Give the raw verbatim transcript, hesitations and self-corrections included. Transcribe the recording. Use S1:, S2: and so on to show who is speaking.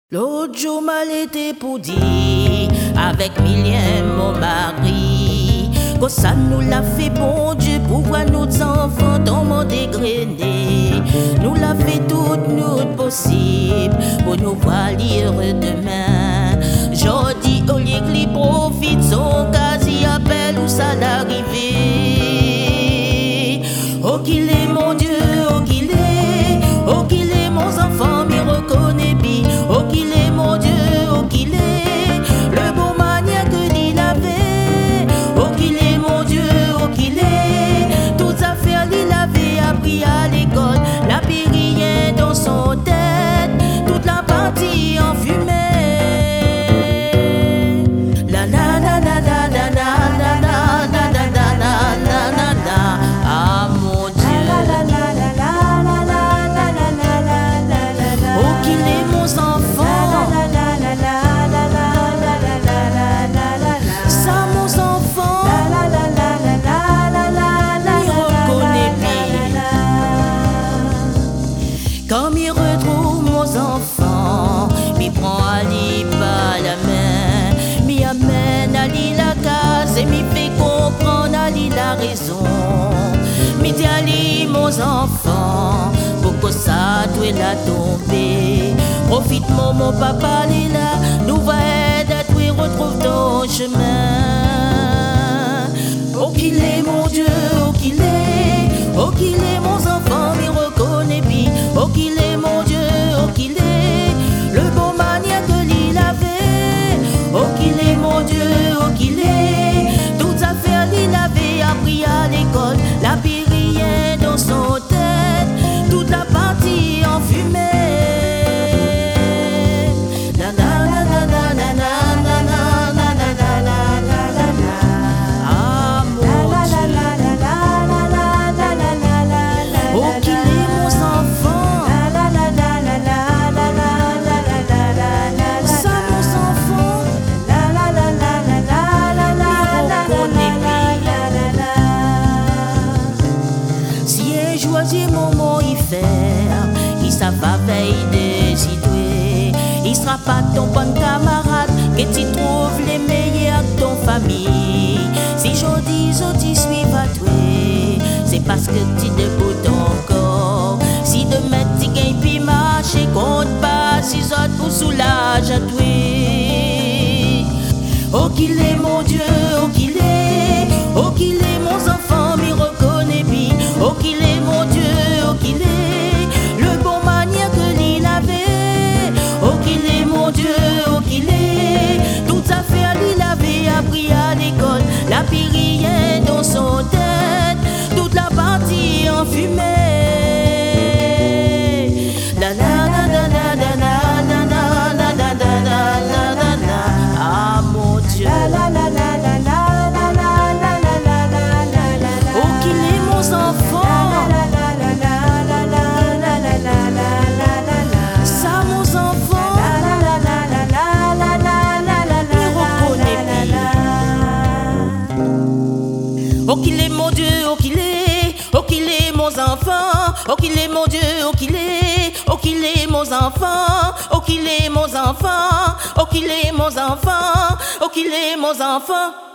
S1: L'autre jour mal été pour dire avec Milien mon mari que ça nous l'a fait bon Dieu pour voir nos enfants dans mon dégrené. Nous l'a fait tout nous possible pour nous voir lire demain. Jodi au lieu que li profite son quasi appel où ça l'arrivée. Oh qu'il est mon Dieu, oh qu'il est, oh qu'il est mon enfant, m'y reconnaît bien. Oh qu'il est mon Dieu, oh qu'il est, le bon manière que l'il avait. Oh qu'il est mon Dieu, oh qu'il est, toutes affaires l'il avait appris à l'école. La paix rien dans son tête, toute la partie en fumée. La la la la la la la la la la la la la la la. Ah mon Dieu. La la la la la la la la la la la la. Oh qu'il est mon enfant. Quand m'y retrouve mon enfant, m'y prend Ali par la main, m'y amène Ali la case et m'y fait comprendre Ali la raison. M'y dit Ali mon enfant, pourquoi ça doit la tomber. Profite mon mon papa est là, nous va aider à toi retrouve ton chemin. Oh qu'il est mon Dieu, oh qu'il est, oh qu'il est mon enfant, m'y reconnaît bien. Oh qu'il est mon Dieu, oh qu'il est, le bon manière que l'il avait. Oh qu'il est mon Dieu, oh qu'il est, toutes affaires l'il avait appris à l'école. La paix rien dans son tête, toute la partie en fumée. La la la la la la la la la la la la la la. Ah mon Dieu. Oh qu'il est mon enfant. Choisir moment y faire, qui ça va veille décider. Il sera pas ton bon camarade, que tu trouves les meilleurs de ton famille. Si je dis, je t'y suis à toi, c'est parce que tu débutes encore. Si demain tu gagnes puis marcher, compte pas si autres pour soulager à toi. Oh qu'il est mon Dieu, oh qu'il est, oh qu'il est mon enfant, m'y reconnaît bien. Oh qu'il est mon Dieu, oh qu'il est, le bon manière que l'il avait. Oh qu'il est mon Dieu, oh qu'il est, toutes affaires l'il avait appris à l'école. La paix rien dans son tête, toute la partie en fumée. La la la la la la la la la la la la la la. Ah mon Dieu. La la la la la la la la la la la la. Oh qu'il est mon enfant. Oh qu'il est mon Dieu, oh qu'il est, oh qu'il est mon enfant. Oh qu'il est mon Dieu, oh qu'il est, oh qu'il est mon enfant. Oh qu'il est mon enfant, oh qu'il est mon enfant, oh qu'il est mon enfant.